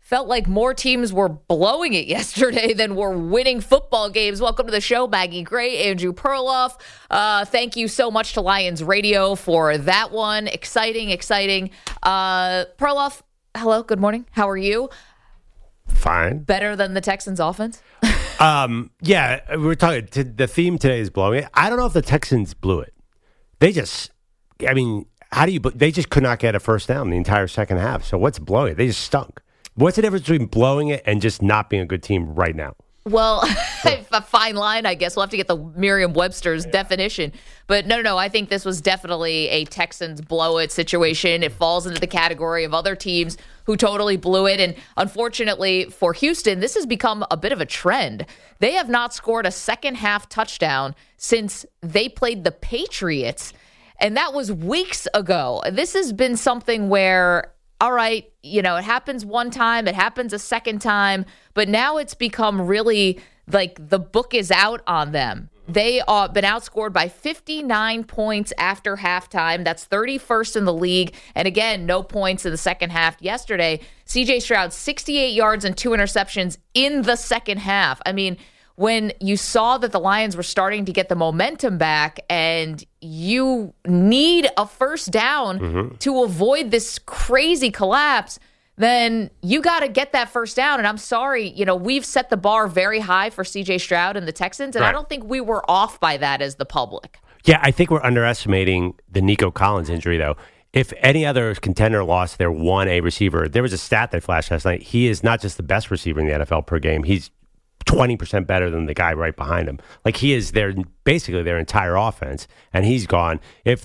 felt like more teams were blowing it yesterday than were winning football games. Welcome to the show, Maggie Gray, Andrew Perloff. Thank you so much to Lions Radio for that one. Exciting. Perloff, hello, good morning. How are you? Fine. Better than the Texans offense? Yeah, we're talking. The theme today is blowing it. I don't know if the Texans blew it. They just could not get a first down the entire second half. So what's blowing it? They just stunk. What's the difference between blowing it and just not being a good team right now? Well, a fine line, I guess. We'll have to get the Merriam-Webster's definition. But no, I think this was definitely a Texans blow-it situation. It falls into the category of other teams who totally blew it. And unfortunately for Houston, this has become a bit of a trend. They have not scored a second-half touchdown since they played the Patriots, and that was weeks ago. This has been something where, all right, it happens one time, it happens a second time, but now it's become really like the book is out on them. They have been outscored by 59 points after halftime. That's 31st in the league. And again, no points in the second half yesterday. C.J. Stroud, 68 yards and 2 interceptions in the second half. I mean, when you saw that the Lions were starting to get the momentum back and you need a first down to avoid this crazy collapse, then you got to get that first down. And I'm sorry, we've set the bar very high for C.J. Stroud and the Texans, and right. I don't think we were off by that as the public. Yeah, I think we're underestimating the Nico Collins injury, though. If any other contender lost their 1A receiver, there was a stat that flashed last night. He is not just the best receiver in the NFL per game. He's 20% better than the guy right behind him. Like, he is basically their entire offense, and he's gone. If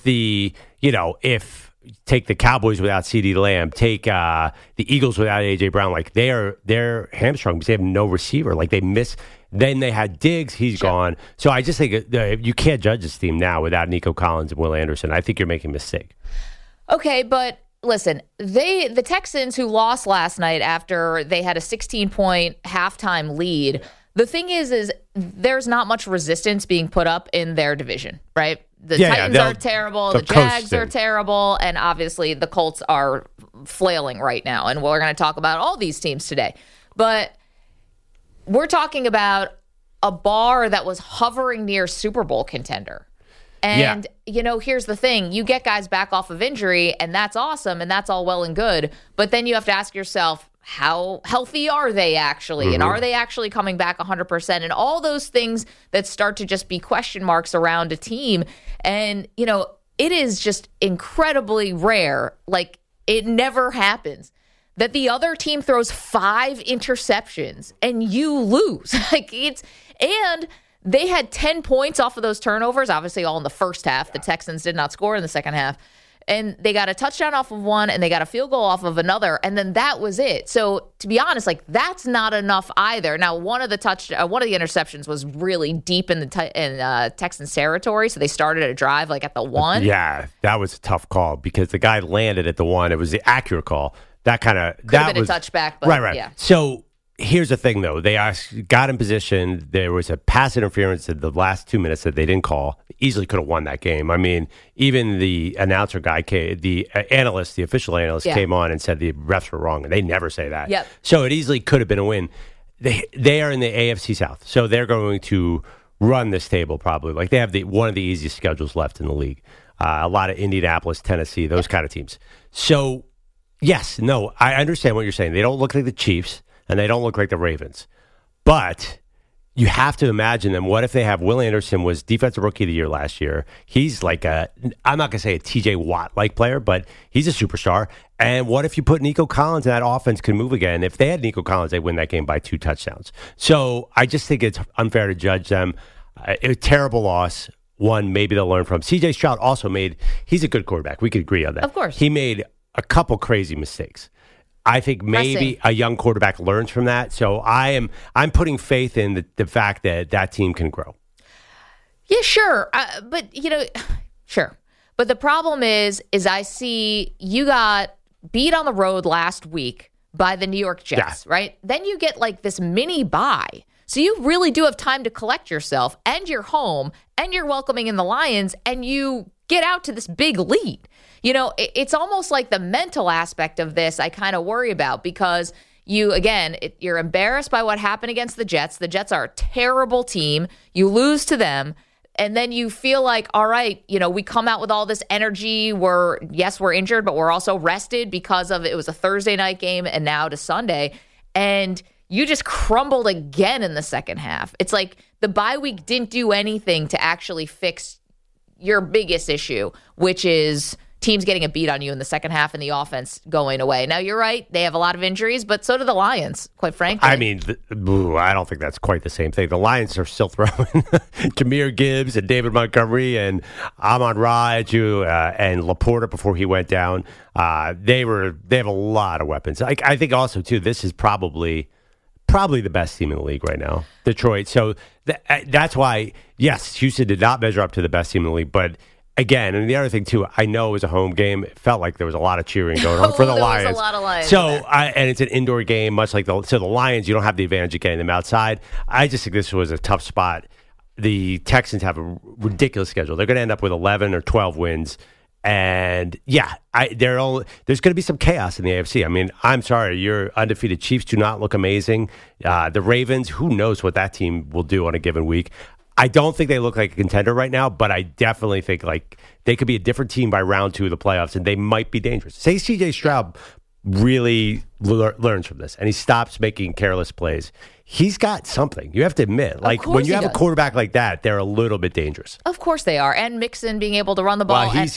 take the Cowboys without CeeDee Lamb, take the Eagles without A.J. Brown, like they're hamstrung because they have no receiver. Like, they miss. Then they had Diggs, he's gone. So I just think you can't judge this team now without Nico Collins and Will Anderson. I think you're making a mistake. Okay, but listen, the Texans who lost last night after they had a 16-point halftime lead, the thing is there's not much resistance being put up in their division, right? The Titans are terrible, the Jags are terrible, and obviously the Colts are flailing right now. And we're going to talk about all these teams today. But we're talking about a bar that was hovering near Super Bowl contender. And, here's the thing. You get guys back off of injury, and that's awesome, and that's all well and good. But then you have to ask yourself, how healthy are they actually? And are they actually coming back 100%? And all those things that start to just be question marks around a team. And, it is just incredibly rare. Like, it never happens that the other team throws 5 interceptions and you lose. And they had 10 points off of those turnovers, obviously all in the first half. The Texans did not score in the second half. And they got a touchdown off of one, and they got a field goal off of another, and then that was it. So, to be honest, that's not enough either. Now, one of the interceptions was really deep in Texans territory, so they started a drive at the 1. Yeah, that was a tough call because the guy landed at the 1. It was the accurate call. That could have been a touchback, but right. Yeah. So here's the thing, though. They got in position. There was a pass interference in the last 2 minutes that they didn't call. Easily could have won that game. I mean, even the announcer guy, the official analyst, came on and said the refs were wrong, and they never say that. Yep. So it easily could have been a win. They are in the AFC South, so they're going to run this table probably. They have one of the easiest schedules left in the league. A lot of Indianapolis, Tennessee, those kind of teams. So, yes, no, I understand what you're saying. They don't look like the Chiefs, and they don't look like the Ravens. But you have to imagine them. What if they have Will Anderson was Defensive Rookie of the Year last year? He's I'm not going to say a TJ Watt-like player, but he's a superstar. And what if you put Nico Collins and that offense can move again? If they had Nico Collins, they'd win that game by 2 touchdowns. So I just think it's unfair to judge them. A terrible loss. One, maybe they'll learn from. C.J. Stroud also he's a good quarterback. We could agree on that. Of course. He made a couple crazy mistakes. I think maybe a young quarterback learns from that. So I'm putting faith in the fact that team can grow. Yeah, sure. Sure. But the problem is I see you got beat on the road last week by the New York Jets, right? Then you get this mini bye. So you really do have time to collect yourself, and you're home, and you're welcoming in the Lions, and you get out to this big lead. It's almost like the mental aspect of this I kind of worry about because, you're embarrassed by what happened against the Jets. The Jets are a terrible team. You lose to them. And then you feel like, all right, we come out with all this energy. We're injured, but we're also rested because of it was a Thursday night game and now to Sunday. And you just crumbled again in the second half. It's like the bye week didn't do anything to actually fix your biggest issue, which is teams getting a beat on you in the second half and the offense going away. Now, you're right. They have a lot of injuries, but so do the Lions, quite frankly. I mean, I don't think that's quite the same thing. The Lions are still throwing Jahmyr Gibbs and David Montgomery and Amon-Ra at you and Laporta before he went down. They have a lot of weapons. I think also, too, this is probably the best team in the league right now, Detroit. So that's why, yes, Houston did not measure up to the best team in the league, but again, and the other thing, too, I know it was a home game. It felt like there was a lot of cheering going on for the Lions. There was a lot of Lions. So, and it's an indoor game, much like the Lions, you don't have the advantage of getting them outside. I just think this was a tough spot. The Texans have a ridiculous schedule. They're going to end up with 11 or 12 wins. And, yeah, there's going to be some chaos in the AFC. I mean, I'm sorry, your undefeated Chiefs do not look amazing. The Ravens, who knows what that team will do on a given week. I don't think they look like a contender right now, but I definitely think like they could be a different team by round 2 of the playoffs, and they might be dangerous. Say C.J. Stroud really learns from this, and he stops making careless plays. He's got something. You have to admit. Like, when you have a quarterback like that, they're a little bit dangerous. Of course they are. And Mixon being able to run the ball. Well,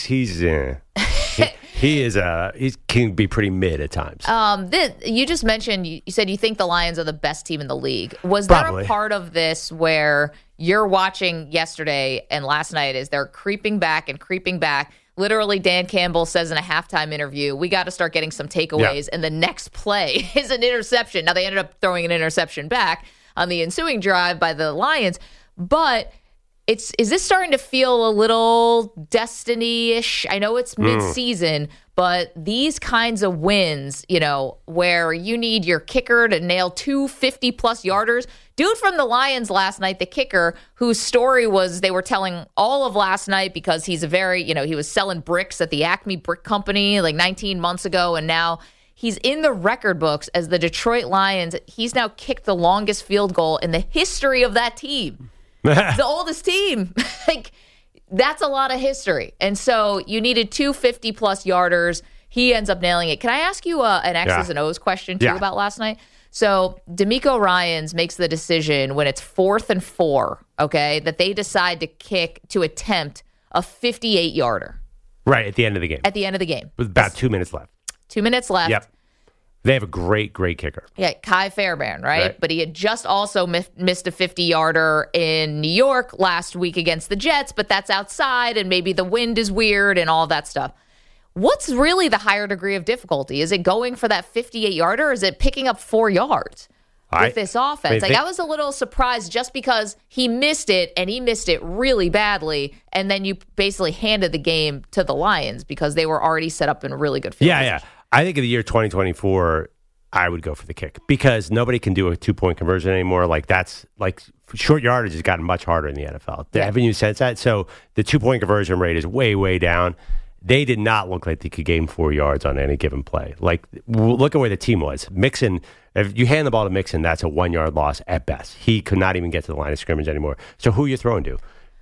he can be pretty mid at times. You just mentioned, you said you think the Lions are the best team in the league. Was there a part of this where you're watching yesterday and last night as they're creeping back? Literally, Dan Campbell says in a halftime interview, we got to start getting some takeaways. Yeah. And the next play is an interception. Now, they ended up throwing an interception back on the ensuing drive by the Lions. But is this starting to feel a little Destiny-ish? I know it's mid-season, but these kinds of wins, where you need your kicker to nail 2 50-plus yarders. Dude from the Lions last night, the kicker, whose story was they were telling all of last night because he's he was selling bricks at the Acme Brick Company like 19 months ago, and now he's in the record books as the Detroit Lions. He's now kicked the longest field goal in the history of that team. The oldest team. That's a lot of history. And so you needed 2 50-plus yarders. He ends up nailing it. Can I ask you an X's and O's question, too, about last night? So DeMeco Ryans makes the decision when it's 4th and 4, okay, that they decide to attempt a 58-yarder. Right, at the end of the game. With about 2 minutes left. 2 minutes left. Yep. They have a great kicker. Yeah, Kai Fairbairn, right? But he had just also missed a 50-yarder in New York last week against the Jets, but that's outside, and maybe the wind is weird and all that stuff. What's really the higher degree of difficulty? Is it going for that 58-yarder, or is it picking up 4 yards with this offense? I was a little surprised just because he missed it, and he missed it really badly, and then you basically handed the game to the Lions because they were already set up in a really good field position. Yeah. I think in the year 2024, I would go for the kick because nobody can do a 2-point conversion anymore. That's short yardage has gotten much harder in the NFL. Haven't you sensed that? So the 2-point conversion rate is way, way down. They did not look like they could gain 4 yards on any given play. Look at where the team was. Mixon, if you hand the ball to Mixon, that's a 1-yard loss at best. He could not even get to the line of scrimmage anymore. So who are you throwing to?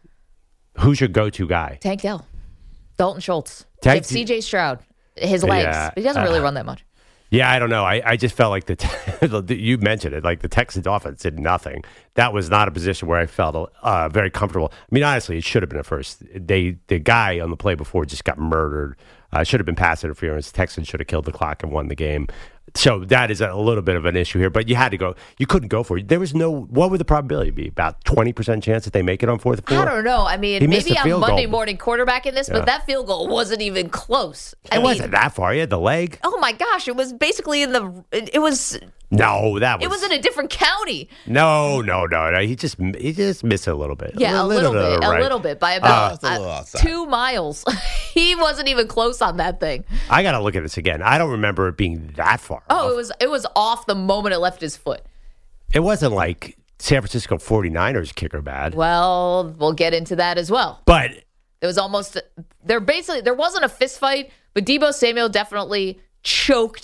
Who's your go-to guy? Tank Dell. Dalton Schultz. C.J. Stroud. His legs. But he doesn't really run that much. Yeah, I don't know. I just felt like you mentioned it, like the Texans offense did nothing. That was not a position where I felt very comfortable. I mean, honestly, it should have been a first. The guy on the play before just got murdered. Should have been pass interference. Texans should have killed the clock and won the game. So that is a little bit of an issue here, but you had to go. You couldn't go for it. There was what would the probability be? About 20% chance that they make it on 4th and 4? I don't know. I mean, maybe I'm Monday morning quarterbacking this, but that field goal wasn't even close. It wasn't that far. You had the leg. Oh my gosh. It was basically it was in a different county. No. He just missed it a little bit. Yeah, a little bit by about 2 miles. He wasn't even close on that thing. I got to look at this again. I don't remember it being that far. Oh, it was off the moment it left his foot. It wasn't like San Francisco 49ers kicker bad. Well, we'll get into that as well. But it was almost there wasn't a fist fight, but Deebo Samuel definitely choked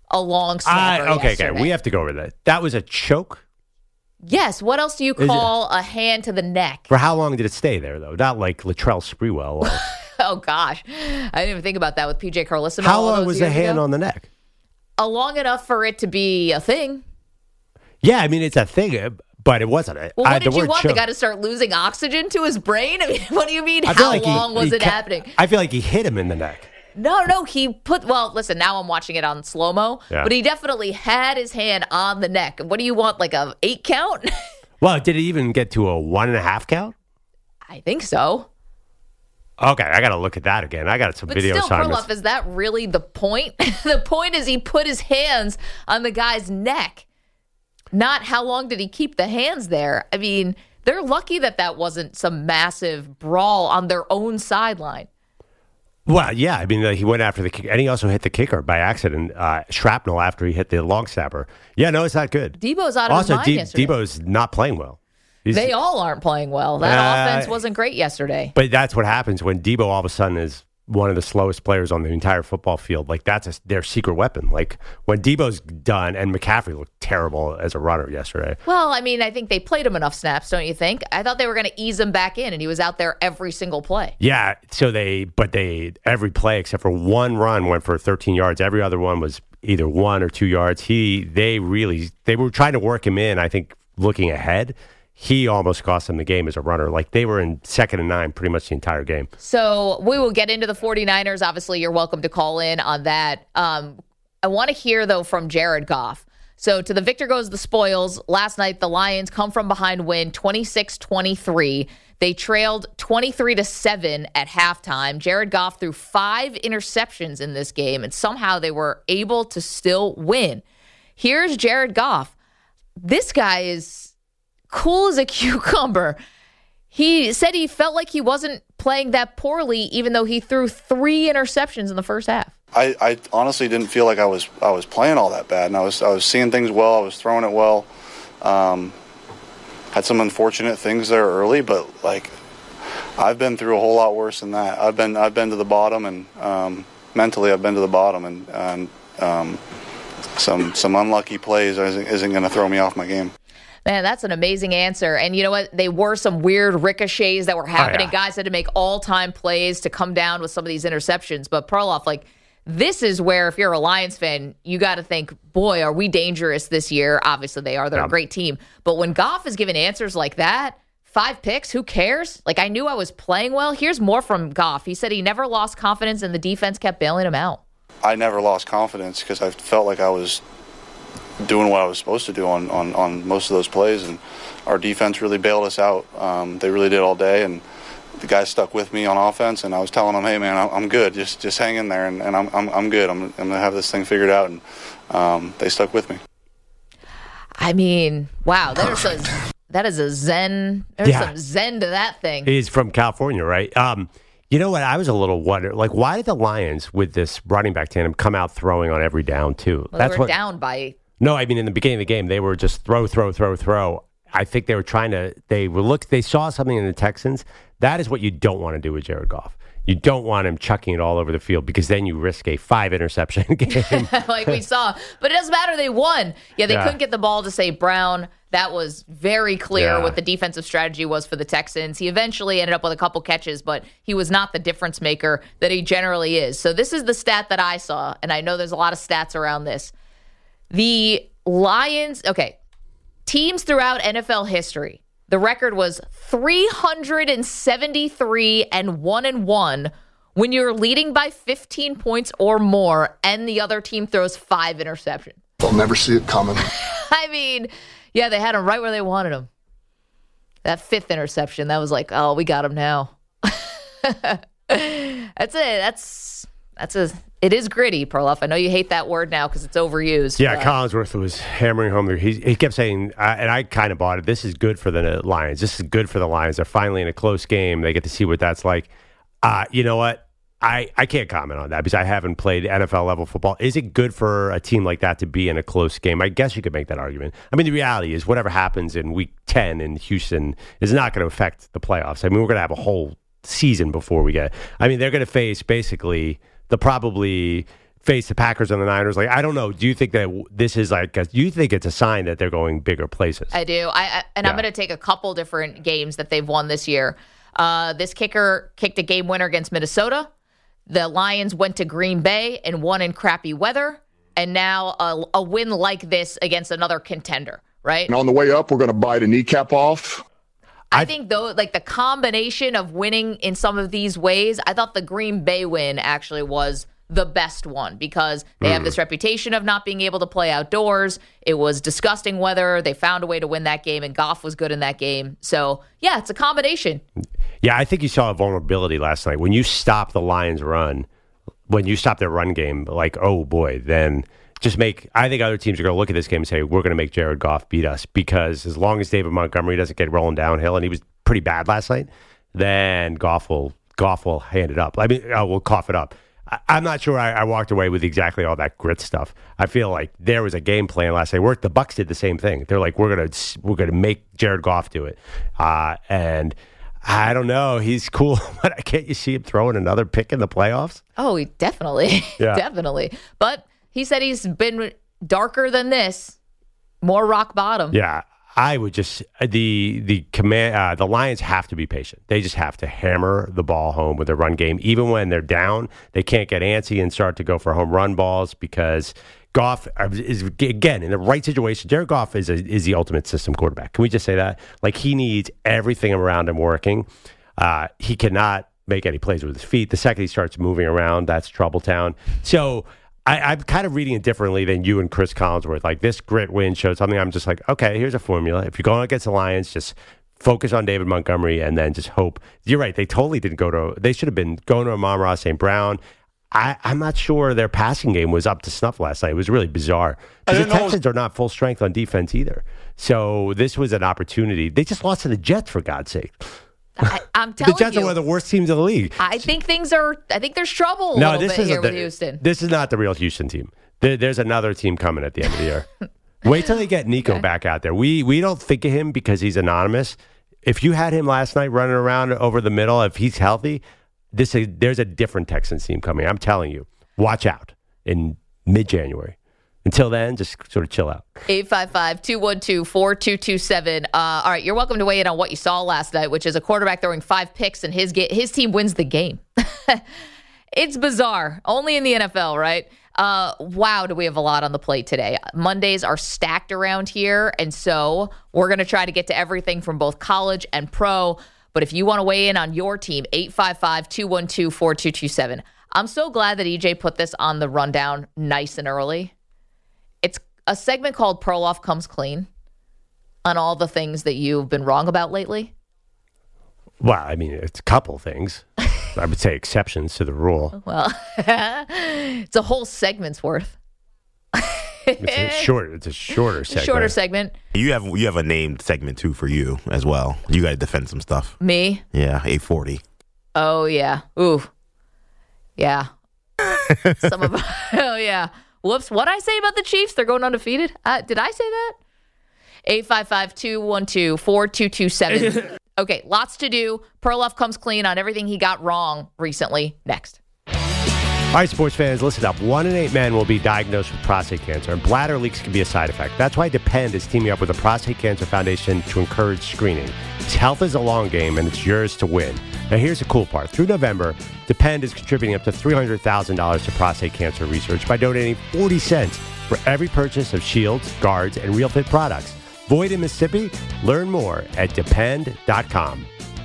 a long snapper Okay. yesterday. We have to go over that. That was a choke? Yes. What else do you call a hand to the neck? For how long did it stay there, though? Not like Latrell Sprewell. Or... Oh, gosh. I didn't even think about that with P.J. Carlissimo. How long was the hand on the neck? Long enough for it to be a thing. Yeah, I mean, it's a thing, but it wasn't. Well, what did you want? The guy to start losing oxygen to his brain? I mean, what do you mean? How long was it happening? I feel like he hit him in the neck. No, well, listen, now I'm watching it on slow-mo, but he definitely had his hand on the neck. What do you want, like a 8 count? Well, did it even get to a 1.5 count? I think so. Okay, I got to look at that again. I got some videos on this. But still, Perloff, is that really the point? The point is he put his hands on the guy's neck, not how long did he keep the hands there. I mean, they're lucky that wasn't some massive brawl on their own sideline. Well, yeah, I mean, he went after the kicker, and he also hit the kicker by accident, shrapnel after he hit the long snapper. Yeah, no, it's not good. Debo's out of his mind yesterday. Debo's not playing well. They all aren't playing well. That offense wasn't great yesterday. But that's what happens when Debo all of a sudden is one of the slowest players on the entire football field. Like, that's their secret weapon. Like, when Debo's done, and McCaffrey looked terrible as a runner yesterday. Well, I mean, I think they played him enough snaps, don't you think? I thought they were going to ease him back in, and he was out there every single play. Yeah, so every play except for one run went for 13 yards. Every other one was either 1 or 2 yards. They were trying to work him in, I think, looking ahead. He almost cost them the game as a runner. Like, they were in 2nd and 9 pretty much the entire game. So we will get into the 49ers. Obviously, you're welcome to call in on that. I want to hear, though, from Jared Goff. So to the victor goes the spoils. Last night, the Lions come from behind win 26-23. They trailed 23-7 at halftime. Jared Goff threw 5 interceptions in this game, and somehow they were able to still win. Here's Jared Goff. This guy is cool as a cucumber. He said he felt like he wasn't playing that poorly, even though he threw 3 interceptions in the first half. I honestly didn't feel like I was playing all that bad, and I was seeing things well. I was throwing it well. Had some unfortunate things there early, but like I've been through a whole lot worse than that. I've been to the bottom, and mentally I've been to the bottom, and some unlucky plays isn't going to throw me off my game. Man, that's an amazing answer. And you know what? They were some weird ricochets that were happening. Oh, yeah. Guys had to make all-time plays to come down with some of these interceptions. But Perloff, like, this is where, if you're a Lions fan, you got to think, boy, are we dangerous this year? Obviously, they are. They're a great team. But when Goff is giving answers like that, 5 picks, who cares? Like, I knew I was playing well. Here's more from Goff. He said he never lost confidence, and the defense kept bailing him out. I never lost confidence because I felt like I was doing what I was supposed to do on most of those plays, and our defense really bailed us out. They really did all day, and the guys stuck with me on offense, and I was telling them, hey man, I'm good, just hang in there, and I'm good. I'm gonna have this thing figured out, and they stuck with me. I mean, wow, that is a zen. There's some zen to that thing. He's from California, right? You know what? I was a little wonder, like, why did the Lions with this running back tandem come out throwing on every down too? Well, they were down by. No, I mean, in the beginning of the game, they were just throw. I think they were trying to, they saw something in the Texans. That is what you don't want to do with Jared Goff. You don't want him chucking it all over the field because then you risk a 5-interception game. Like we saw. But it doesn't matter. They won. Yeah, they couldn't get the ball to St. Brown. That was very clear what the defensive strategy was for the Texans. He eventually ended up with a couple catches, but he was not the difference maker that he generally is. So this is the stat that I saw, and I know there's a lot of stats around this. The Lions, teams throughout NFL history, the record was 373-1-1 when you're leading by 15 points or more and the other team throws 5 interceptions. They'll never see it coming. I mean, yeah, they had him right where they wanted him. That 5th interception, that was like, oh, we got him now. That's it. It is gritty, Perloff. I know you hate that word now because it's overused. Yeah, Collinsworth was hammering home there. He kept saying, and I kind of bought it, this is good for the Lions. This is good for the Lions. They're finally in a close game. They get to see what that's like. You know what? I can't comment on that because I haven't played NFL-level football. Is it good for a team like that to be in a close game? I guess you could make that argument. I mean, the reality is whatever happens in Week 10 in Houston is not going to affect the playoffs. I mean, we're going to have a whole season before we get. I mean, they're going to face basically the probably face the Packers and the Niners. Like, I don't know. Do you think that this is you think it's a sign that they're going bigger places? I do. I'm going to take a couple different games that they've won this year. This kicker kicked a game winner against Minnesota. The Lions went to Green Bay and won in crappy weather. And now a win like this against another contender, right? And on the way up, we're going to bite a kneecap off. I think, though, like the combination of winning in some of these ways, I thought the Green Bay win actually was the best one because they have this reputation of not being able to play outdoors. It was disgusting weather. They found a way to win that game, and Goff was good in that game. So, yeah, it's a combination. Yeah, I think you saw a vulnerability last night. When you stop the Lions' run, when you stop their run game, like, oh, boy, then I think other teams are going to look at this game and say, we're going to make Jared Goff beat us because as long as David Montgomery doesn't get rolling downhill, and he was pretty bad last night, then Goff will hand it up. I mean, we'll cough it up. I'm not sure I walked away with exactly all that grit stuff. I feel like there was a game plan last night. The Bucs did the same thing. They're like, we're gonna make Jared Goff do it, and I don't know. He's cool, but can't you see him throwing another pick in the playoffs? Oh, definitely, yeah. Definitely. But he said he's been darker than this, more rock bottom. Yeah. I would just the Lions have to be patient. They just have to hammer the ball home with their run game. Even when they're down, they can't get antsy and start to go for home run balls because Goff is, again, in the right situation. Jared Goff is the ultimate system quarterback. Can we just say that? Like, he needs everything around him working. He cannot make any plays with his feet. The second he starts moving around, that's trouble town. So I'm kind of reading it differently than you and Chris Collinsworth. Like, this grit win showed something. I'm just like, okay, here's a formula. If you're going against the Lions, just focus on David Montgomery and then just hope. You're right. They totally didn't they should have been going to Amon-Ra St. Brown. I'm not sure their passing game was up to snuff last night. It was really bizarre. The Texans are not full strength on defense either. So this was an opportunity. They just lost to the Jets, for God's sake. I'm telling you. The Jets are one of the worst teams in the league. I think there's trouble a little bit here with Houston. This is not the real Houston team. There's another team coming at the end of the year. Wait till they get Nico back out there. We don't think of him because he's anonymous. If you had him last night running around over the middle, if he's healthy, there's a different Texans team coming. I'm telling you. Watch out in mid-January. Until then, just sort of chill out. 855-212-4227. All right, you're welcome to weigh in on what you saw last night, which is a quarterback throwing 5 picks and his team wins the game. It's bizarre. Only in the NFL, right? Wow, do we have a lot on the plate today. Mondays are stacked around here, and so we're going to try to get to everything from both college and pro. But if you want to weigh in on your team, 855-212-4227. I'm so glad that EJ put this on the rundown nice and early. It's a segment called Perloff Comes Clean on all the things that you've been wrong about lately. Well, I mean, it's a couple things. I would say exceptions to the rule. Well, it's a whole segment's worth. It's a shorter segment. Shorter segment. You have a named segment too for you as well. You got to defend some stuff. Me? Yeah, 840. Oh yeah. Ooh. Yeah. Some of. Oh yeah. Whoops. What'd I say about the Chiefs? They're going undefeated. Did I say that? 855-212-4227. Okay, lots to do. Perloff comes clean on everything he got wrong recently. Next. All right, sports fans, listen up. 1 in 8 men will be diagnosed with prostate cancer, and bladder leaks can be a side effect. That's why Depend is teaming up with the Prostate Cancer Foundation to encourage screening. Health is a long game, and it's yours to win. Now, here's the cool part. Through November, Depend is contributing up to $300,000 to prostate cancer research by donating 40 cents for every purchase of Shields, Guards, and Real Fit products. Void in Mississippi? Learn more at Depend.com.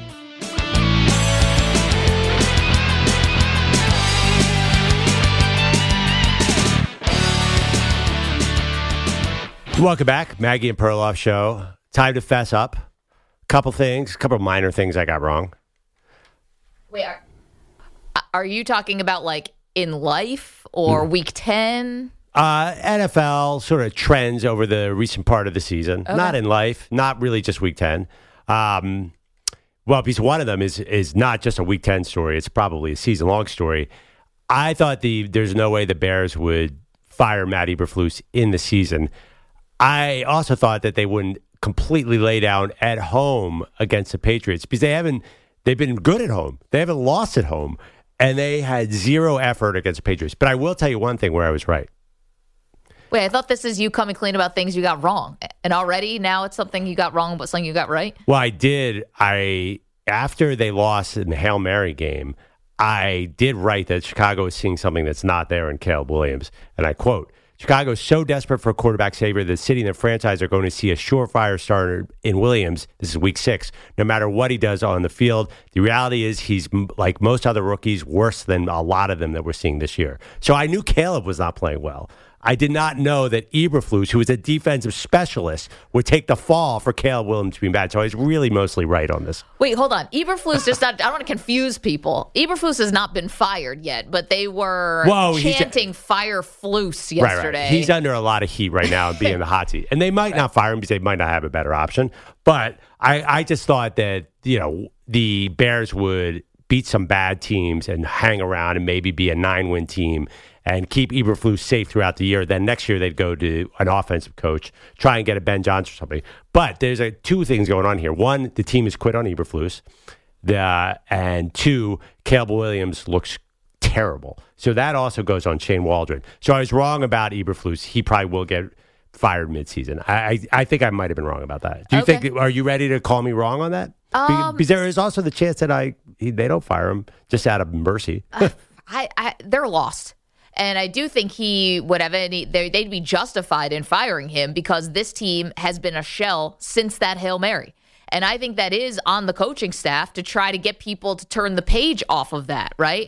Welcome back. Maggie and Perloff Show. Time to fess up. Couple minor things I got wrong. Wait, are you talking about like in life or week 10? NFL sort of trends over the recent part of the season. Okay. Not in life, not really just week 10. Well, because one of them is not just a week 10 story. It's probably a season-long story. I thought there's no way the Bears would fire Matt Eberflus in the season. I also thought that they wouldn't completely lay down at home against the Patriots because they've been good at home. They haven't lost at home. and they had zero effort against the Patriots. But I will tell you one thing where I was right. Wait, I thought this is you coming clean about things you got wrong. And already now it's something you got wrong, but something you got right? Well, I did. After they lost in the Hail Mary game, I did write that Chicago is seeing something that's not there in Caleb Williams. And I quote, Chicago is so desperate for a quarterback savior that the city and the franchise are going to see a surefire starter in Williams. This is week 6. No matter what he does on the field, the reality is he's, like most other rookies, worse than a lot of them that we're seeing this year. So I knew Caleb was not playing well. I did not know that Eberflus, who is a defensive specialist, would take the fall for Caleb Williams being bad. So I was really mostly right on this. Wait, hold on. Eberflus just not, I don't want to confuse people. Eberflus has not been fired yet, but they were chanting fire Flus yesterday. Right. He's under a lot of heat right now and being in the hot seat. And they might not fire him because they might not have a better option. But I just thought that, the Bears would beat some bad teams and hang around and maybe be a 9-win team and keep Eberflus safe throughout the year. Then next year they'd go to an offensive coach, try and get a Ben Johnson or something. But there's two things going on here. One, the team has quit on Eberflus. And two, Caleb Williams looks terrible. So that also goes on Shane Waldron. So I was wrong about Eberflus. He probably will get fired midseason. I think I might have been wrong about that. Do you think? Are you ready to call me wrong on that? Because there is also the chance that they don't fire him just out of mercy. They're lost. And I do think he would have they'd be justified in firing him because this team has been a shell since that Hail Mary. And I think that is on the coaching staff to try to get people to turn the page off of that, right?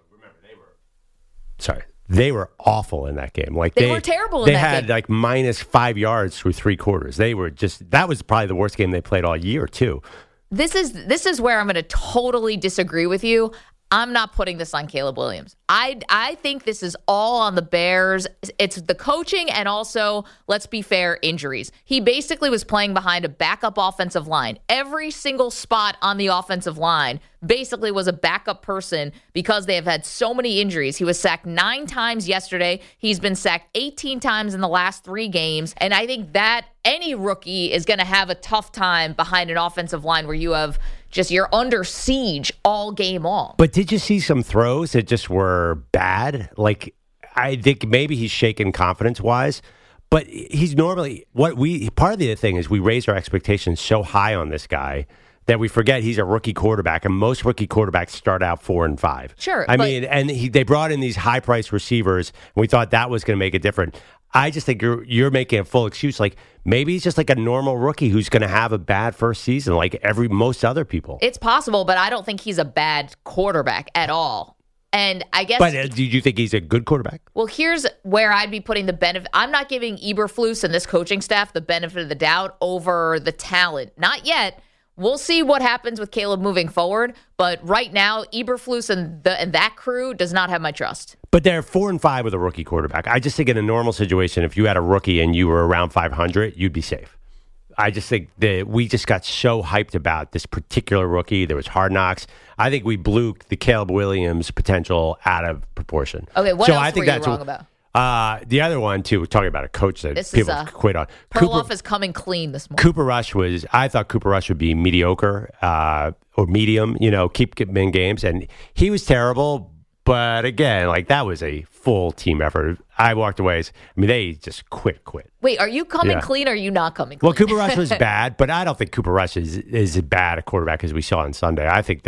They were awful in that game. Like they were terrible in that game. They had like minus 5 yards through 3 quarters. That was probably the worst game they played all year, too. This is where I'm going to totally disagree with you. I'm not putting this on Caleb Williams. I think this is all on the Bears. It's the coaching and also, let's be fair, injuries. He basically was playing behind a backup offensive line. Every single spot on the offensive line basically was a backup person because they have had so many injuries. He was sacked 9 times yesterday. He's been sacked 18 times in the last 3 games. And I think that any rookie is going to have a tough time behind an offensive line where you have you're under siege all game long. But did you see some throws that just were bad? Like, I think maybe he's shaken confidence-wise, but he's normally part of the thing is we raise our expectations so high on this guy that we forget he's a rookie quarterback, and most rookie quarterbacks start out 4 and 5. Sure. They brought in these high-priced receivers, and we thought that was going to make it different. I just think you're making a full excuse. Like, maybe he's just like a normal rookie who's going to have a bad first season like most other people. It's possible, but I don't think he's a bad quarterback at all. And I guess... But do you think he's a good quarterback? Well, here's where I'd be putting the benefit. I'm not giving Eberflus and this coaching staff the benefit of the doubt over the talent. Not yet. We'll see what happens with Caleb moving forward. But right now, Eberflus and that crew does not have my trust. But they're 4 and 5 with a rookie quarterback. I just think in a normal situation, if you had a rookie and you were around 500, you'd be safe. I just think that we just got so hyped about this particular rookie. There was Hard Knocks. I think we blew the Caleb Williams potential out of proportion. Okay, what else were you wrong about? The other one, too, we're talking about a coach that people quit on. Perloff is coming clean this morning. Cooper Rush I thought Cooper Rush would be mediocre or medium, keep getting in games. And he was terrible. But again, that was a full team effort. I walked away. They just quit. Wait, are you coming clean or are you not coming clean? Well, Cooper Rush was bad, but I don't think Cooper Rush is as bad a quarterback as we saw on Sunday. I think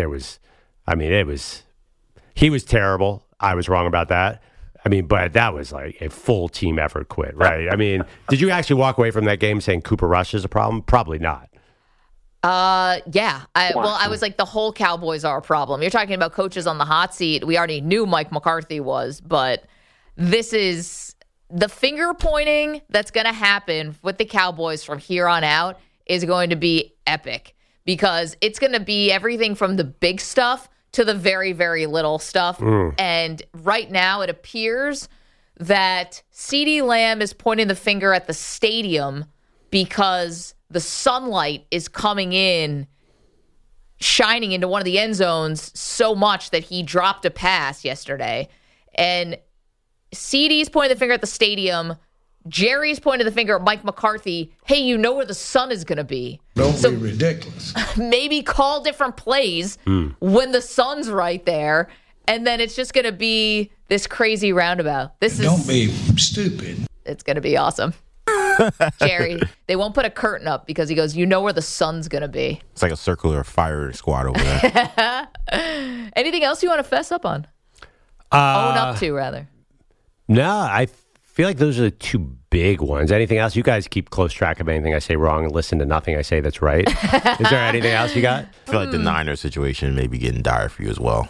he was terrible. I was wrong about that. But that was like a full team effort quit, right? Did you actually walk away from that game saying Cooper Rush is a problem? Probably not. Yeah. I was like, the whole Cowboys are a problem. You're talking about coaches on the hot seat. We already knew Mike McCarthy was, but this is the finger pointing that's going to happen with the Cowboys from here on out is going to be epic because it's going to be everything from the big stuff to the very, very little stuff. And right now it appears that CeeDee Lamb is pointing the finger at the stadium because the sunlight is coming in, shining into one of the end zones so much that he dropped a pass yesterday. And CeeDee's pointing the finger at the stadium. Jerry's pointing the finger at Mike McCarthy. Hey, you know where the sun is going to be. Don't be ridiculous. Maybe call different plays when the sun's right there. and then it's just going to be this crazy roundabout. Don't be stupid. It's going to be awesome. Jerry, they won't put a curtain up because he goes, you know where the sun's going to be. It's like a circular fire squad over there. Anything else you want to fess up on? Own up to, rather. No, I feel like those are the two big ones. Anything else? You guys keep close track of anything I say wrong and listen to nothing I say that's right. Is there anything else you got? I feel like the Niners situation may be getting dire for you as well.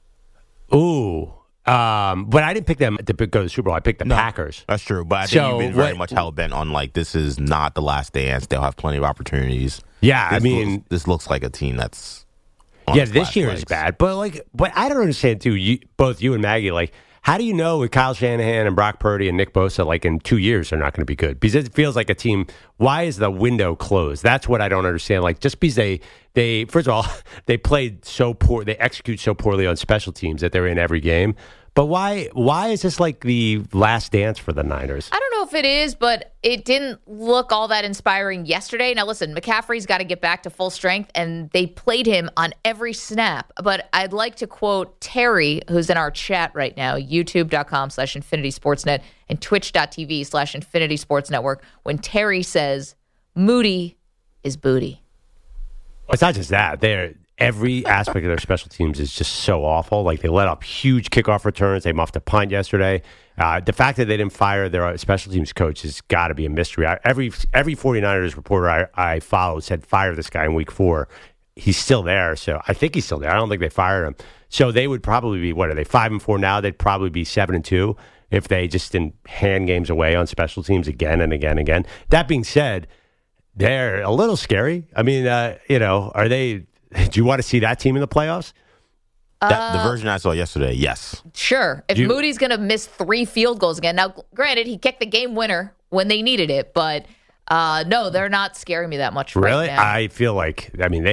Ooh. But I didn't pick them to go to the Super Bowl. I picked the Packers. That's true. But I think you've been very much hell-bent on, like, this is not the last dance. They'll have plenty of opportunities. Yeah, This looks like a team that's this year is bad. But I don't understand, too, both you and Maggie, like, how do you know with Kyle Shanahan and Brock Purdy and Nick Bosa, like, in 2 years they're not going to be good? Because it feels like a team, why is the window closed? That's what I don't understand. Like, just because they first of all, they played so poor, they execute so poorly on special teams that they're in every game. But why is this like the last dance for the Niners? I don't know if it is, but it didn't look all that inspiring yesterday. Now, listen, McCaffrey's got to get back to full strength, and they played him on every snap. But I'd like to quote Terry, who's in our chat right now, youtube.com/InfinitySportsNet and twitch.tv/InfinitySportsNetwork, when Terry says, Moody is booty. It's not just that. Every aspect of their special teams is just so awful. Like, they let up huge kickoff returns. They muffed a punt yesterday. The fact that they didn't fire their special teams coach has got to be a mystery. Every 49ers reporter I follow said fire this guy in week 4. He's still there, so I think he's still there. I don't think they fired him. So they would probably be, what are they, 5-4 now? They'd probably be 7-2 if they just didn't hand games away on special teams again and again and again. That being said, they're a little scary. I mean, are they... Do you want to see that team in the playoffs? The version I saw yesterday, yes. Sure. If Moody's going to miss 3 field goals again. Now, granted, he kicked the game winner when they needed it, but no, they're not scaring me that much really? Right now. I feel like,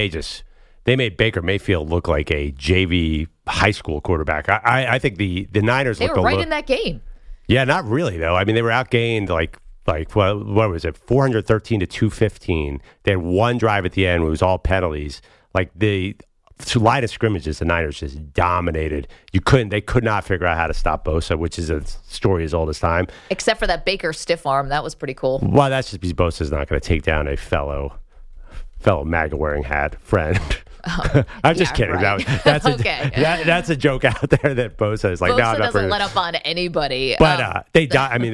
they made Baker Mayfield look like a JV high school quarterback. I think the Niners they looked were right in that game. Yeah, not really, though. I mean, they were outgained like what was it, 413 to 215. They had one drive at the end. It was all penalties. Like, the line of scrimmages, the Niners just dominated. They could not figure out how to stop Bosa, which is a story as old as time. Except for that Baker stiff arm. That was pretty cool. Well, that's just because Bosa's not going to take down a fellow MAGA-wearing hat friend. Oh, I'm just kidding. Right. That's okay. That's a joke out there that Bosa is like, Bosa doesn't let up on anybody. But they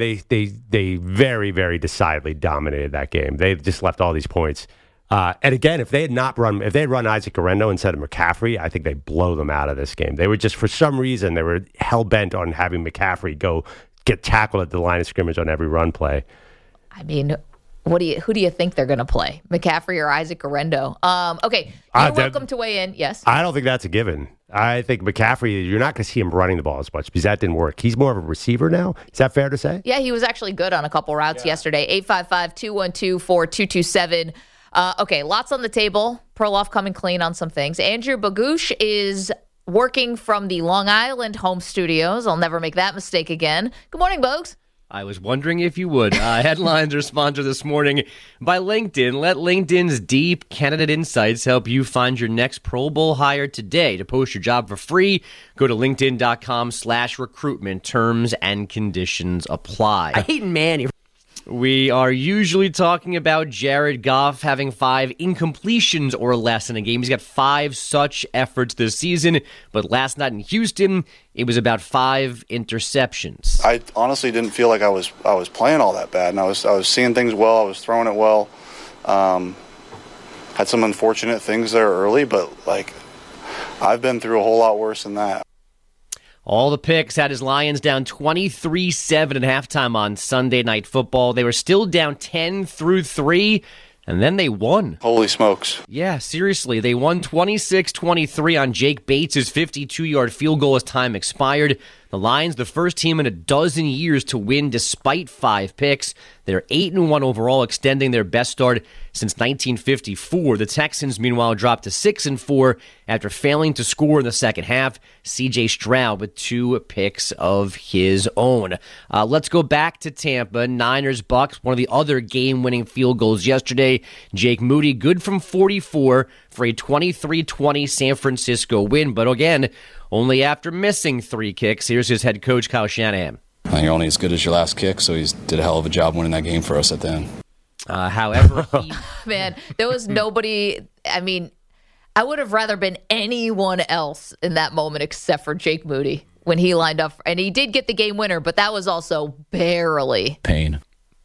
very, very decidedly dominated that game. They just left all these points. And again, if they had run Isaac Guerrero instead of McCaffrey, I think they blow them out of this game. They were just, for some reason, they were hell bent on having McCaffrey go get tackled at the line of scrimmage on every run play. I mean, who do you think they're going to play, McCaffrey or Isaac Guerrero? Okay, you're welcome to weigh in. Yes, I don't think that's a given. I think McCaffrey, you're not going to see him running the ball as much because that didn't work. He's more of a receiver now. Is that fair to say? Yeah, he was actually good on a couple routes yesterday. 855-212-4227. Okay, lots on the table. Perloff coming clean on some things. Andrew Bogusch is working from the Long Island home studios. I'll never make that mistake again. Good morning, Bogues. I was wondering if you would. Headlines are sponsored this morning by LinkedIn. Let LinkedIn's deep candidate insights help you find your next Pro Bowl hire today. To post your job for free, go to linkedin.com/recruitment. Terms and conditions apply. I hate Manny. We are usually talking about Jared Goff having 5 incompletions or less in a game. He's got 5 such efforts this season, but last night in Houston, it was about 5 interceptions. I honestly didn't feel like I was playing all that bad, and I was seeing things well. I was throwing it well. Had some unfortunate things there early, but I've been through a whole lot worse than that. All the picks had his Lions down 23-7 at halftime on Sunday Night Football. They were still down 10-3, and then they won. Holy smokes. Yeah, seriously. They won 26-23 on Jake Bates' 52-yard field goal as time expired. The Lions, the first team in a dozen years to win despite 5 picks. They're 8-1 overall, extending their best start since 1954. The Texans, meanwhile, dropped to 6-4 after failing to score in the second half. C.J. Stroud with 2 picks of his own. Let's go back to Tampa. Niners-Bucks, one of the other game-winning field goals yesterday. Jake Moody, good from 44 for a 23-20 San Francisco win. But again, only after missing 3 kicks. Here's his head coach, Kyle Shanahan. You're only as good as your last kick, so he did a hell of a job winning that game for us at the end. However, Man, there was nobody. I mean, I would have rather been anyone else in that moment except for Jake Moody when he lined up. And he did get the game winner, but that was also barely. Pain.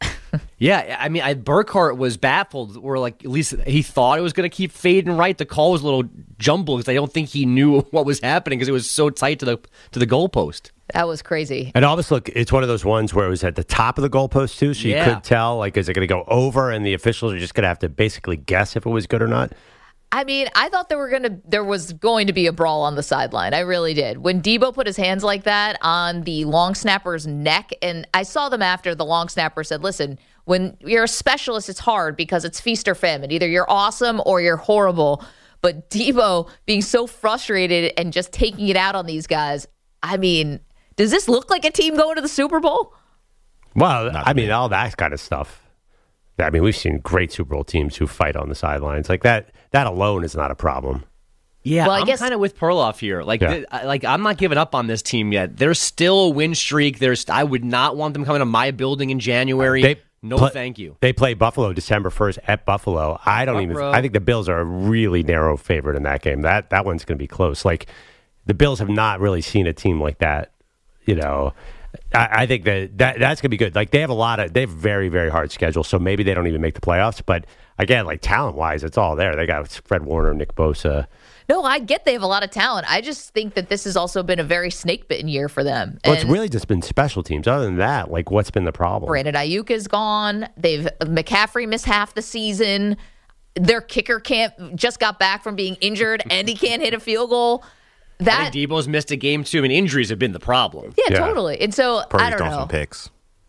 Yeah, I mean, Burkhardt was baffled, or like at least he thought it was going to keep fading right. The call was a little jumbled because I don't think he knew what was happening because it was so tight to the goalpost. That was crazy. And obviously, look, it's one of those ones where it was at the top of the goalpost too, so you could tell, like, is it going to go over, and the officials are just going to have to basically guess if it was good or not. I mean, I thought there was going to be a brawl on the sideline. I really did. When Debo put his hands like that on the long snapper's neck, and I saw them after, the long snapper said, listen, when you're a specialist, it's hard because it's feast or famine. Either you're awesome or you're horrible. But Debo being so frustrated and just taking it out on these guys, I mean, does this look like a team going to the Super Bowl? Well, I mean, all that kind of stuff. I mean, we've seen great Super Bowl teams who fight on the sidelines. Like that alone is not a problem. Yeah, well, I guess kind of with Perloff here. Like, I'm not giving up on this team yet. There's still a win streak. I would not want them coming to my building in January. Thank you. They play Buffalo December 1st at Buffalo. I think the Bills are a really narrow favorite in that game. That one's going to be close. Like, the Bills have not really seen a team like that. You know, I think that's going to be good. Like, they have a very, very hard schedule, so maybe they don't even make the playoffs. But again, like, talent-wise, it's all there. They got Fred Warner, Nick Bosa. No, I get they have a lot of talent. I just think that this has also been a very snake-bitten year for them. Well, it's really just been special teams. Other than that, like, what's been the problem? Brandon Ayuk is gone. McCaffrey missed half the season. Their kicker just got back from being injured, and he can't hit a field goal. I think Debo's missed a game too. I mean, injuries have been the problem. Yeah, totally. And so Purdy's I don't know. Some picks.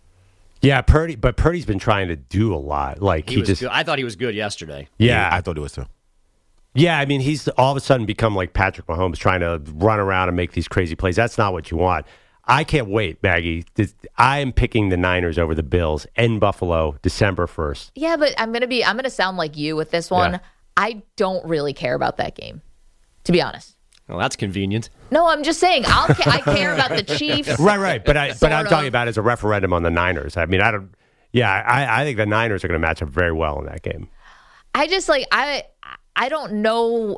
Yeah, Purdy's been trying to do a lot. Like he was good. I thought he was good yesterday. Yeah, I thought he was too. Yeah, I mean, he's all of a sudden become like Patrick Mahomes, trying to run around and make these crazy plays. That's not what you want. I can't wait, Maggie. I am picking the Niners over the Bills in Buffalo, December 1st. Yeah, but I'm gonna sound like you with this one. Yeah. I don't really care about that game, to be honest. Well, that's convenient. No, I'm just saying I care about the Chiefs. Right. But I'm talking about as a referendum on the Niners. I mean, I don't. Yeah, I think the Niners are going to match up very well in that game. I just I don't know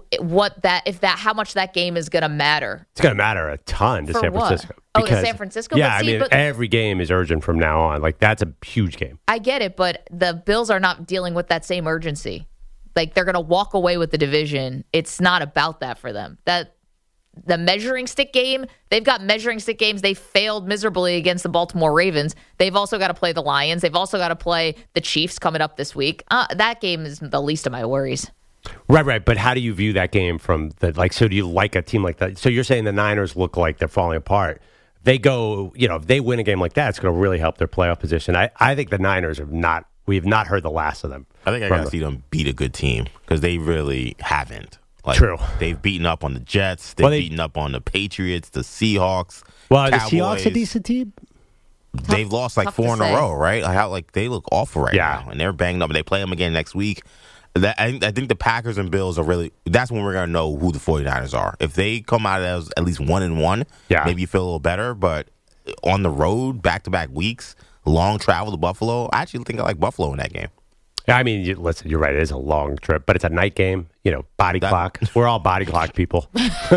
how much that game is going to matter. It's going to matter a ton to For San what? Francisco. To San Francisco? Yeah, But every game is urgent from now on. Like, that's a huge game. I get it, but the Bills are not dealing with that same urgency. Like, they're going to walk away with the division. It's not about that for them. The measuring stick game, they've got measuring stick games. They failed miserably against the Baltimore Ravens. They've also got to play the Lions. They've also got to play the Chiefs coming up this week. That game is the least of my worries. Right. But how do you view that game from so do you like a team like that? So you're saying the Niners look like they're falling apart. They go, if they win a game like that, it's going to really help their playoff position. I think the Niners we have not heard the last of them. I think I got to see them beat a good team because they really haven't. Like, True. They've beaten up on the Jets. They've beaten up on the Patriots, the Seahawks. Well, Cowboys. the Seahawks a decent team? They've lost like 4 in a row, right? They look awful right now, and they're banged up. They play them again next week. I think the Packers and Bills are really. That's when we're going to know who the 49ers are. If they come out as at least 1-1, maybe you feel a little better. But on the road, back-to-back weeks, long travel to Buffalo, I actually think I like Buffalo in that game. I mean, listen, you're right. It is a long trip, but it's a night game. Body clock. We're all body clock people.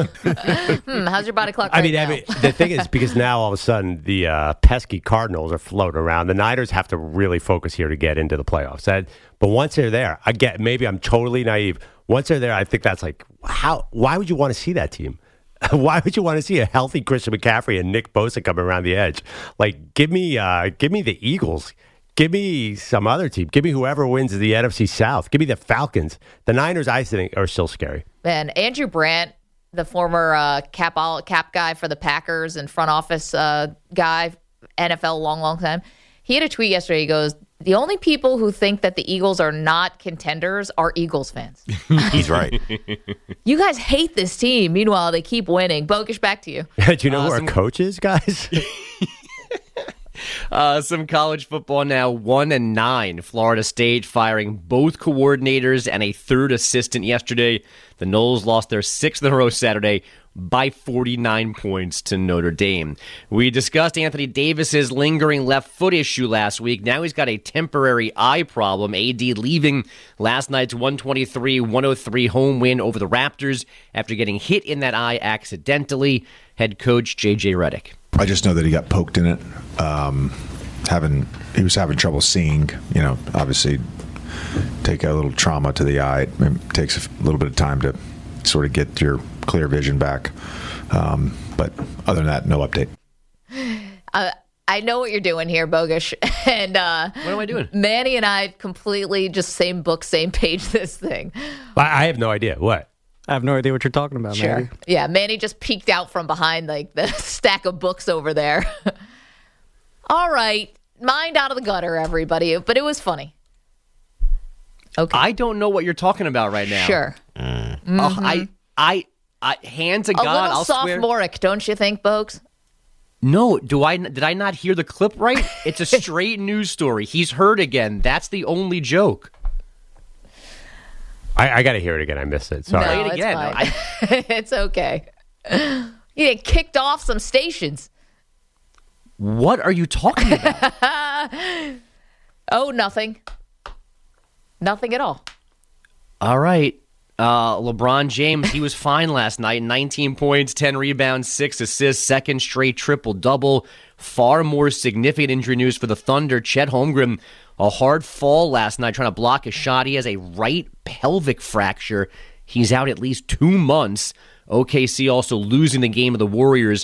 How's your body clock right now? The thing is, because now all of a sudden the pesky Cardinals are floating around. The Niners have to really focus here to get into the playoffs. But once they're there, maybe I'm totally naive. Once they're there, I think that's like, why would you want to see that team? Why would you want to see a healthy Christian McCaffrey and Nick Bosa coming around the edge? Like, give me the Eagles. Give me some other team. Give me whoever wins the NFC South. Give me the Falcons. The Niners, I think, are still scary. Man, Andrew Brandt, the former cap guy for the Packers and front office guy, NFL long time, he had a tweet yesterday. He goes, the only people who think that the Eagles are not contenders are Eagles fans. He's right. You guys hate this team. Meanwhile, they keep winning. Bogish, back to you. Do you know who our coach is, guys? Some college football now, 1-9. Florida State firing both coordinators and a third assistant yesterday. The Noles lost their 6th in a row Saturday. by 49 points to Notre Dame. We discussed Anthony Davis's lingering left foot issue last week. Now he's got a temporary eye problem. AD leaving last night's 123-103 home win over the Raptors after getting hit in that eye accidentally. Head coach J.J. Redick. I just know that he got poked in it. He was having trouble seeing, obviously take a little trauma to the eye. It takes a little bit of time to sort of get your clear vision back. But other than that, no update. I know what you're doing here, Bogusch. And what am I doing? Manny and I completely just same book, same page this thing. I have no idea. What? I have no idea what you're talking about, Sure. Manny. Yeah, Manny just peeked out from behind like the stack of books over there. All right. Mind out of the gutter, everybody. But it was funny. Okay. I don't know what you're talking about right now. Sure. I hand to God, I'll swear. A little sophomoric, don't you think, Bogues? No, did I not hear the clip right? It's a straight news story. He's hurt again. That's the only joke. I got to hear it again. I missed it. Sorry. No, Play it again. It's okay. You get kicked off some stations. What are you talking about? Oh, nothing. Nothing at all. All right. LeBron James, he was fine last night. 19 points, 10 rebounds, 6 assists, second straight triple-double. Far more significant injury news for the Thunder. Chet Holmgren, a hard fall last night trying to block a shot. He has a right pelvic fracture. He's out at least 2 months. OKC also losing the game of the Warriors,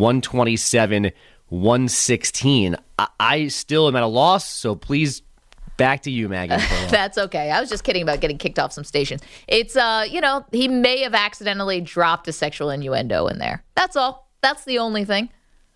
127-116. I still am at a loss, so please... Back to you, Maggie. That's okay. I was just kidding about getting kicked off some stations. It's, he may have accidentally dropped a sexual innuendo in there. That's all. That's the only thing.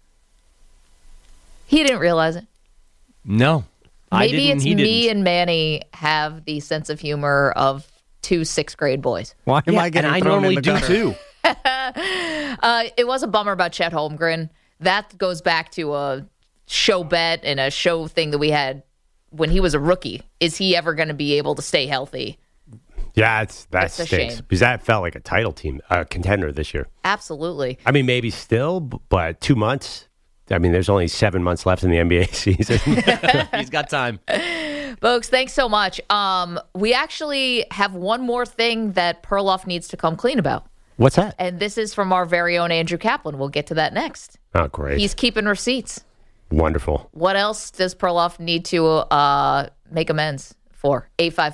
He didn't realize it. No. Maybe it's me and Manny have the sense of humor of 2 6th-grade boys. Why am I getting thrown in the gutter? too. It was a bummer about Chet Holmgren. That goes back to a show bet and a show thing that we had when he was a rookie. Is he ever going to be able to stay healthy? Yeah, that It's a stinks. shame. Because that felt like a title team, contender this year. Absolutely. I mean, maybe still, but 2 months. I mean, there's only 7 months left in the NBA season. He's got time. Folks, thanks so much. We actually have one more thing that Perloff needs to come clean about. What's that? And this is from our very own Andrew Kaplan. We'll get to that next. Oh, great. He's keeping receipts. Wonderful. What else does Perloff need to make amends for?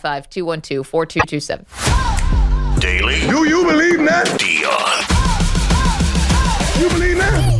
855-212-4227. Daily. Do you believe that? Dion. You believe that?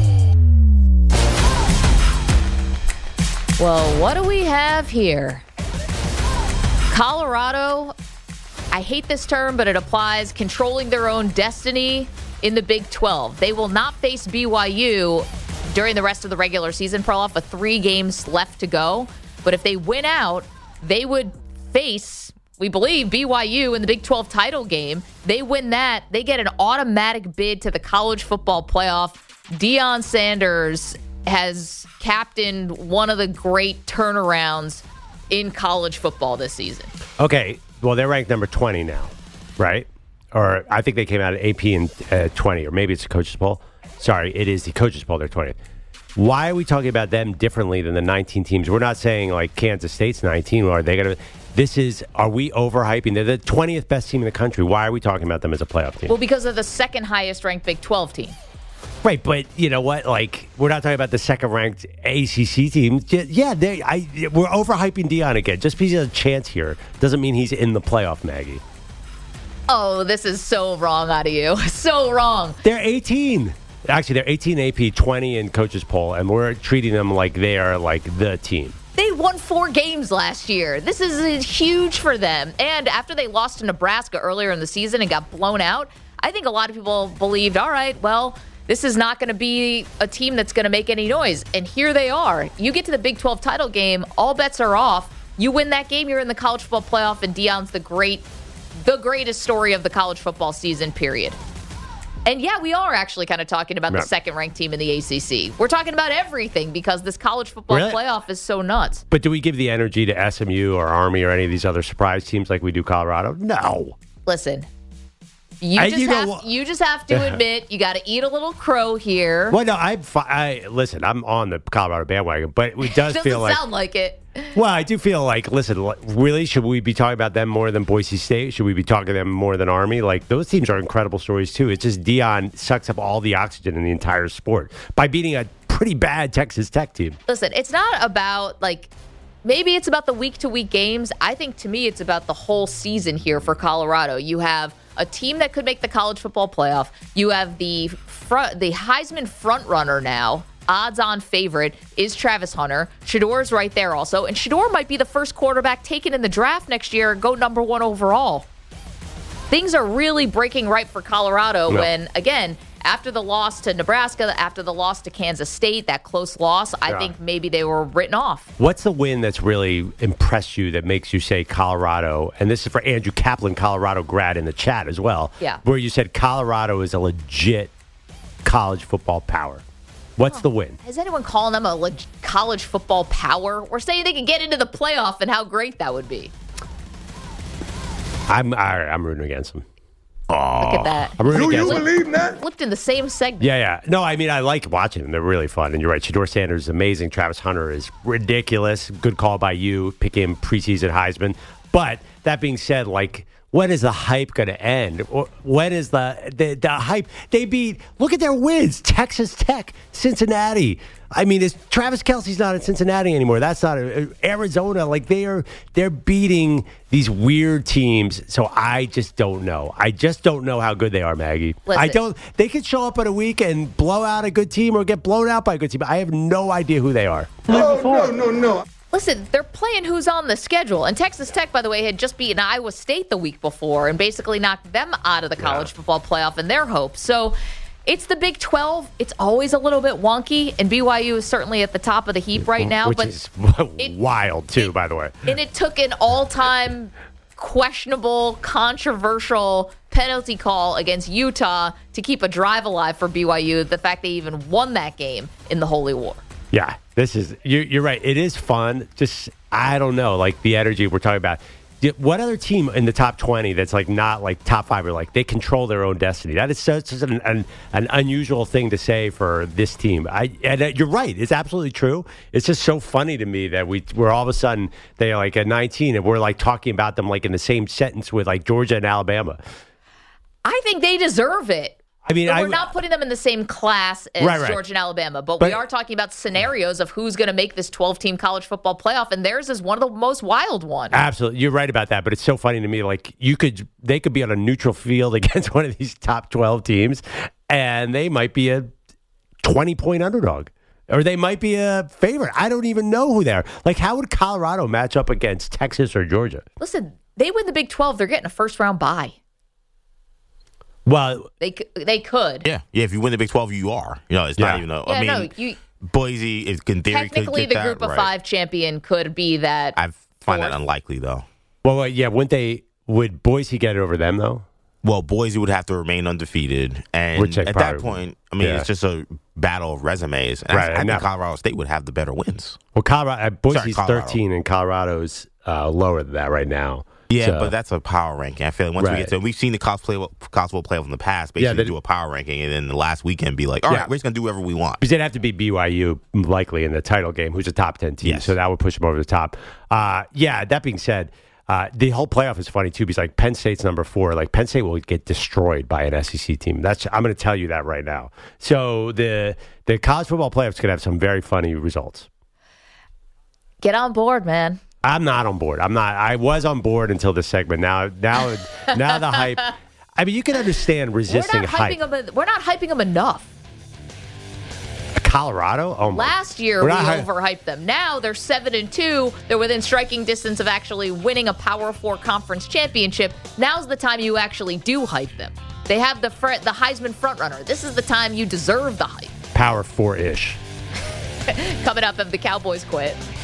Well, what do we have here? Colorado, I hate this term, but it applies, controlling their own destiny in the Big 12. They will not face BYU during the rest of the regular season, Perloff, with 3 games left to go. But if they win out, they would face, we believe, BYU in the Big 12 title game. They win that, they get an automatic bid to the college football playoff. Deion Sanders has captained one of the great turnarounds in college football this season. Okay, well, they're ranked number 20 now, right? Or I think they came out at AP in 20, or maybe it's the coaches poll. Sorry, it is the coaches poll. They're 20th. Why are we talking about them differently than the 19 teams? We're not saying like Kansas State's 19. Are they going to? Are we overhyping? They're the 20th best team in the country. Why are we talking about them as a playoff team? Well, because they're the second highest ranked Big 12 team. Right, but you know what? Like, we're not talking about the second-ranked ACC team. Yeah, we're overhyping Deion again. Just because he has a chance here doesn't mean he's in the playoff, Maggie. Oh, this is so wrong out of you. So wrong. They're 18. Actually, they're 18 AP, 20 in coaches poll, and we're treating them like they are like the team. They won 4 games last year. This is huge for them. And after they lost to Nebraska earlier in the season and got blown out, I think a lot of people believed, all right, well, this is not going to be a team that's going to make any noise. And here they are. You get to the Big 12 title game, all bets are off. You win that game, you're in the college football playoff, and Deion's the greatest story of the college football season, period. And yeah, we are actually kind of talking about the second-ranked team in the ACC. We're talking about everything because this college football playoff is so nuts. But do we give the energy to SMU or Army or any of these other surprise teams like we do Colorado? No. Listen, You just have to admit you got to eat a little crow here. Well, no, listen. I'm on the Colorado bandwagon, but it does feel like sound like it. Well, I do feel like, listen, really, should we be talking about them more than Boise State? Should we be talking to them more than Army? Like, those teams are incredible stories, too. It's just Deion sucks up all the oxygen in the entire sport by beating a pretty bad Texas Tech team. Listen, it's not about, maybe it's about the week-to-week games. I think, to me, it's about the whole season here for Colorado. You have a team that could make the college football playoff. You have the Heisman frontrunner now. Odds-on favorite is Travis Hunter. Shedor's right there also. And Shedeur might be the first quarterback taken in the draft next year and go number 1 overall. Things are really breaking right for Colorado when, again, after the loss to Nebraska, after the loss to Kansas State, that close loss, I think maybe they were written off. What's the win that's really impressed you that makes you say Colorado, and this is for Andrew Kaplan, Colorado grad in the chat as well, where you said Colorado is a legit college football power? What's the win? Is anyone calling them a college football power? We're saying they can get into the playoff and how great that would be. I'm rooting against them. Look at that. I'm rooting Do against you them. believe that? Flipped in the same segment. Yeah. No, I mean, I like watching them. They're really fun. And you're right. Shedeur Sanders is amazing. Travis Hunter is ridiculous. Good call by you. Pick him preseason Heisman. But that being said, when is the hype going to end? When is the hype? They beat, look at their wins. Texas Tech, Cincinnati. I mean, Travis Kelce's not in Cincinnati anymore. That's not Arizona. They're beating these weird teams. So I just don't know. I just don't know how good they are, Maggie. Listen. They could show up in a week and blow out a good team or get blown out by a good team. I have no idea who they are. Oh, no. Listen, they're playing who's on the schedule. And Texas Tech, by the way, had just beaten Iowa State the week before and basically knocked them out of the college football playoff and their hopes. So it's the Big 12. It's always a little bit wonky, and BYU is certainly at the top of the heap right now. Which is wild, too, by the way. And it took an all-time questionable, controversial penalty call against Utah to keep a drive alive for BYU, the fact they even won that game in the Holy War. Yeah, you're right. It is fun. Just, I don't know, the energy we're talking about. What other team in the top 20 that's not top 5 or they control their own destiny? That is such an unusual thing to say for this team. And you're right. It's absolutely true. It's just so funny to me that we're all of a sudden they're at 19 and we're talking about them in the same sentence with Georgia and Alabama. I think they deserve it. I mean, we're not putting them in the same class as Georgia and Alabama, but we are talking about scenarios of who's going to make this 12-team college football playoff, and theirs is one of the most wild ones. Absolutely. You're right about that, but it's so funny to me. They could be on a neutral field against one of these top 12 teams, and they might be a 20-point underdog, or they might be a favorite. I don't even know who they are. How would Colorado match up against Texas or Georgia? Listen, they win the Big 12. They're getting a first-round bye. Well, they could. Yeah. If you win the Big 12, you are. It's not even. Boise is in theory technically could get the Group of 5 champion could be that. I find that unlikely, though. Well, yeah. Would Boise get it over them though? Well, Boise would have to remain undefeated, and at that point, it's just a battle of resumes. And I think Colorado State would have the better wins. Well, Boise's 13, and Colorado's lower than that right now. Yeah, but that's a power ranking. I feel like once we get to, we've seen the college football playoff in the past, basically do a power ranking, and then the last weekend be all right, we're just going to do whatever we want. Because they'd have to be BYU likely in the title game, who's a top 10 team. Yes. So that would push them over the top. That being said, the whole playoff is funny too, because Penn State's number 4. Penn State will get destroyed by an SEC team. I'm going to tell you that right now. So the college football playoffs could have some very funny results. Get on board, man. I'm not on board. I was on board until this segment. Now the hype. I mean, you can understand resisting hype. We're not hyping them enough. Colorado? Oh, last year we overhyped them. Now they're 7-2. They're within striking distance of actually winning a Power 4 conference championship. Now's the time you actually do hype them. They have the Heisman frontrunner. This is the time you deserve the hype. Power 4-ish. Coming up if the Cowboys quit.